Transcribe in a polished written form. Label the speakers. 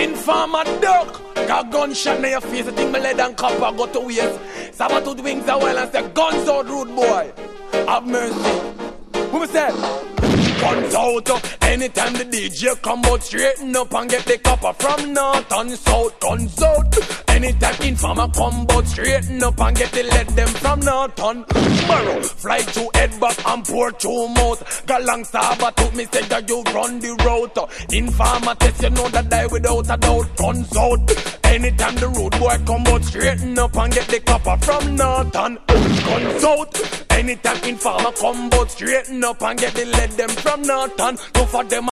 Speaker 1: Informer duck. Got gunshot in your face. I think my lead and copper go to waste. Sabathood wings are well and say guns out, rude boy. Have mercy. Who me say? Guns out. Anytime the DJ come out, straighten up and get the copper from north and south. Guns out. Anytime Informer come out, straighten up and get the lead them from north and barrow. Fly to head back and pour to mouth. Got long Sabathood me say that you run the route. Informer test you know that die without a doubt. Guns out. Anytime the road boy come out, straighten up and get the copper from north and guns out. Anytime Informer come out, straighten up and get the lead them from north and go for them.